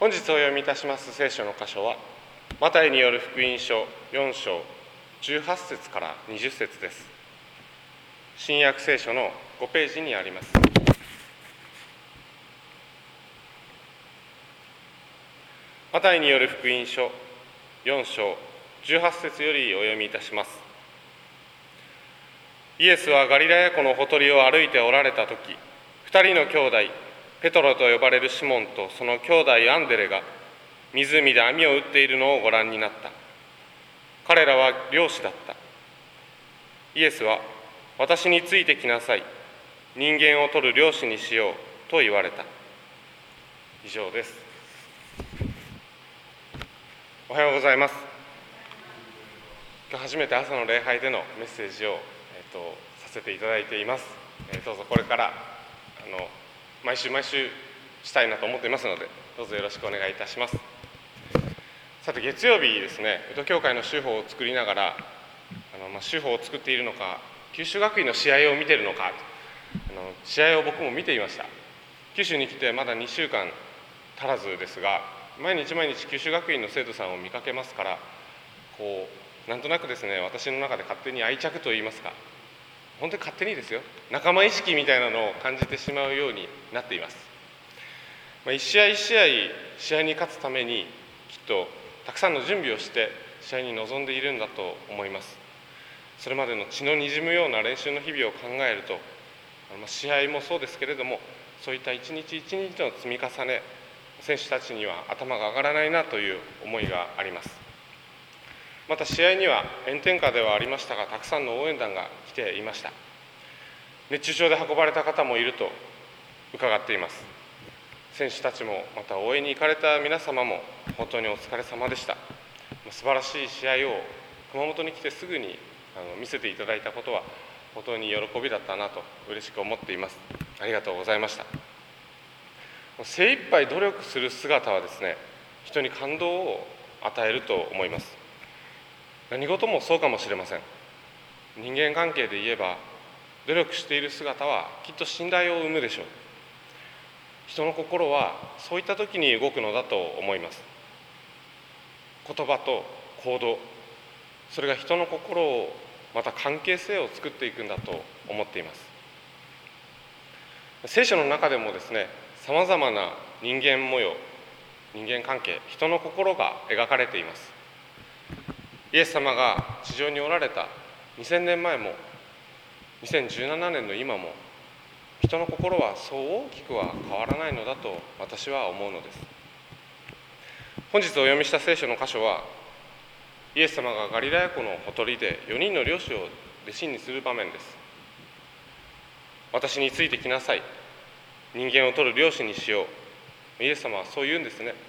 本日お読みいたします聖書の箇所は、マタイによる福音書4章18節から20節です。新約聖書の5ページにあります。マタイによる福音書4章18節よりお読みいたします。イエスはガリラヤ湖のほとりを歩いておられたとき、2人の兄弟、ペトロと呼ばれるシモンとその兄弟アンデレが湖で網を打っているのをご覧になった。彼らは漁師だった。イエスは、私についてきなさい。人間を取る漁師にしようと言われた。以上です。おはようございます。今日初めて朝の礼拝でのメッセージを、させていただいています。どうぞこれから毎週したいなと思っていますので、どうぞよろしくお願いいたします。さて、月曜日ですね、宇都教会の週報を作りながら、週報を作っているのか、九州学院の試合を見ているのか、試合を僕も見ていました。九州に来てまだ2週間足らずですが、毎日九州学院の生徒さんを見かけますから、なんとなくですね、私の中で勝手に愛着といいますか、本当に勝手にですよ、仲間意識みたいなのを感じてしまうようになっています。一試合一試合に勝つためにきっとたくさんの準備をして試合に臨んでいるんだと思います。それまでの血のにじむような練習の日々を考えると、試合もそうですけれども、そういった一日一日の積み重ね、選手たちには頭が上がらないなという思いがあります。また試合には炎天下ではありましたが、たくさんの応援団が来ていました。熱中症で運ばれた方もいると伺っています。選手たちもまた応援に行かれた皆様も本当にお疲れ様でした。素晴らしい試合を熊本に来てすぐに見せていただいたことは本当に喜びだったなと嬉しく思っています。ありがとうございました。精一杯努力する姿はですね、人に感動を与えると思います。何事もそうかもしれません。人間関係で言えば、努力している姿はきっと信頼を生むでしょう。人の心はそういった時に動くのだと思います。言葉と行動、それが人の心を、また関係性を作っていくんだと思っています。聖書の中でもですね、さまざまな人間模様、人間関係、人の心が描かれています。イエス様が地上におられた2000年前も2017年の今も、人の心はそう大きくは変わらないのだと私は思うのです。本日お読みした聖書の箇所は、イエス様がガリラヤ湖のほとりで4人の漁師を弟子にする場面です。私についてきなさい。人間を取る漁師にしよう。イエス様はそう言うんですね。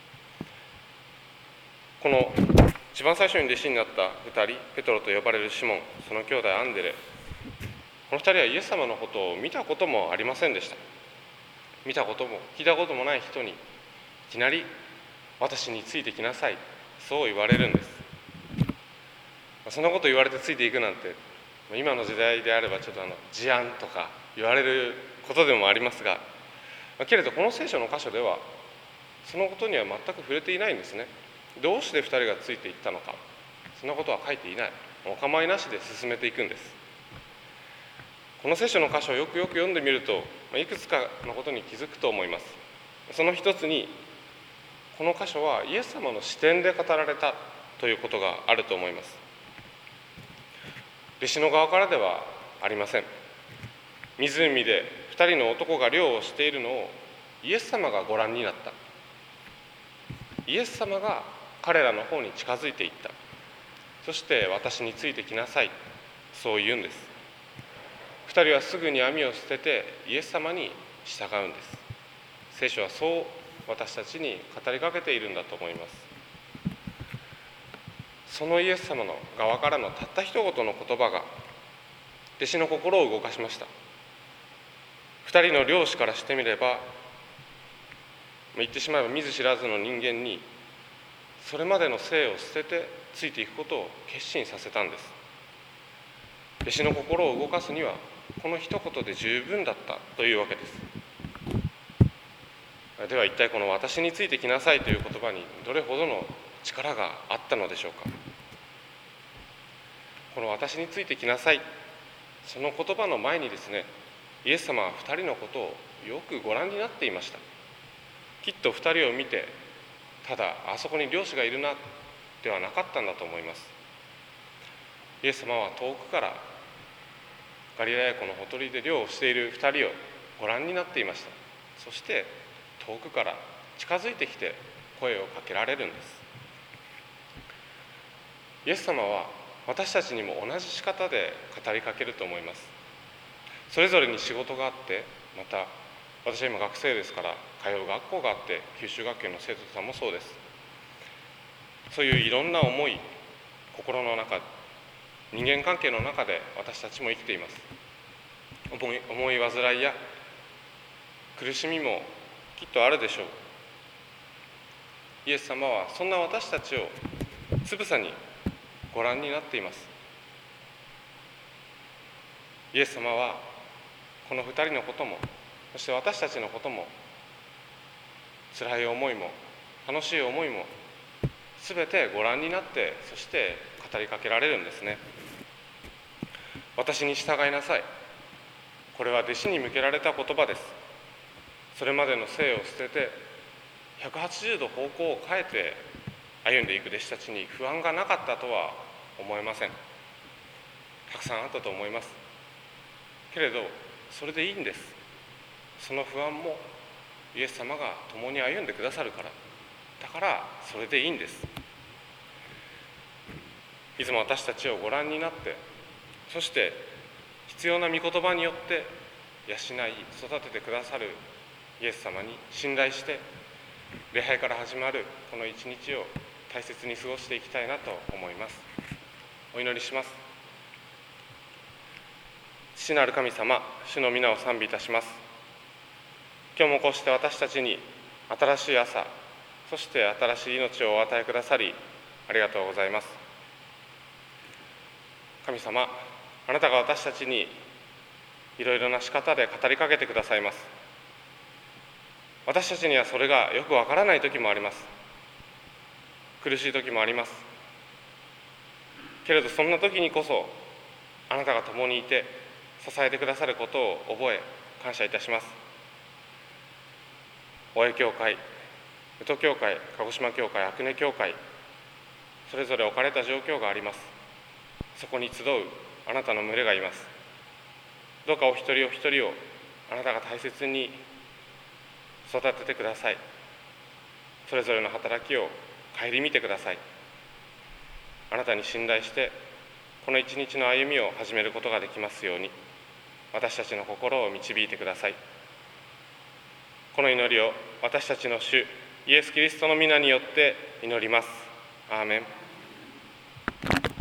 この一番最初に弟子になった2人、ペトロと呼ばれるシモン、その兄弟アンデレ、この2人はイエス様のことを見たこともありませんでした。見たことも聞いたこともない人にいきなり私についてきなさい、そう言われるんです。そんなこと言われてついていくなんて、今の時代であればちょっと事案とか言われることでもありますが、けれどこの聖書の箇所ではそのことには全く触れていないんですね。どうして2人がついていったのか、そんなことは書いていない。お構いなしで進めていくんです。この聖書の箇所をよく読んでみると、いくつかのことに気づくと思います。その一つに、この箇所はイエス様の視点で語られたということがあると思います。弟子の側からではありません。湖で2人の男が漁をしているのをイエス様がご覧になった。イエス様が彼らの方に近づいていった。そして私についてきなさい、そう言うんです。2人はすぐに網を捨ててイエス様に従うんです。聖書はそう私たちに語りかけているんだと思います。そのイエス様の側からのたった一言の言葉が弟子の心を動かしました。2人の漁師からしてみれば、言ってしまえば見ず知らずの人間にそれまでの生を捨ててついていくことを決心させたんです。弟子の心を動かすにはこの一言で十分だったというわけです。 では一体この私についてきなさいという言葉にどれほどの力があったのでしょうか。この私についてきなさい、その言葉の前にですね、イエス様は2人のことをよくご覧になっていました。きっと2人を見て、ただあそこに漁師がいるなではなかったんだと思います。イエス様は遠くからガリラヤ湖のほとりで漁をしている2人をご覧になっていました。そして遠くから近づいてきて声をかけられるんです。イエス様は私たちにも同じ仕方で語りかけると思います。それぞれに仕事があって、また私は今学生ですから通う学校があって、九州学級の生徒さんもそうです。そういういろんな思い、心の中、人間関係の中で私たちも生きています。思い煩いや苦しみもきっとあるでしょう。イエス様はそんな私たちをつぶさにご覧になっています。イエス様はこの2人のことも、そして私たちのことも、辛い思いも楽しい思いもすべてご覧になって、そして語りかけられるんですね。私に従いなさい。これは弟子に向けられた言葉です。それまでの生を捨てて180度方向を変えて歩んでいく弟子たちに不安がなかったとは思えません。たくさんあったと思いますけれど、それでいいんです。その不安もイエス様が共に歩んでくださるから、だからそれでいいんです。いつも私たちをご覧になって、そして必要な御言葉によって養い育ててくださるイエス様に信頼して、礼拝から始まるこの一日を大切に過ごしていきたいなと思います。お祈りします。父なる神様、主の皆を賛美いたします。今日もこうして私たちに新しい朝、そして新しい命をお与えくださり、ありがとうございます。神様、あなたが私たちにいろいろな仕方で語りかけてくださいます。私たちにはそれがよくわからない時もあります。苦しい時もあります。けれどそんな時にこそ、あなたが共にいて支えてくださることを覚え、感謝いたします。大江教会、宇土教会、鹿児島教会、阿久根教会、それぞれ置かれた状況があります。そこに集うあなたの群れがいます。どうかお一人お一人をあなたが大切に育ててください。それぞれの働きを顧みてください。あなたに信頼してこの一日の歩みを始めることができますように、私たちの心を導いてください。この祈りを私たちの主イエス・キリストの皆によって祈ります。アーメン。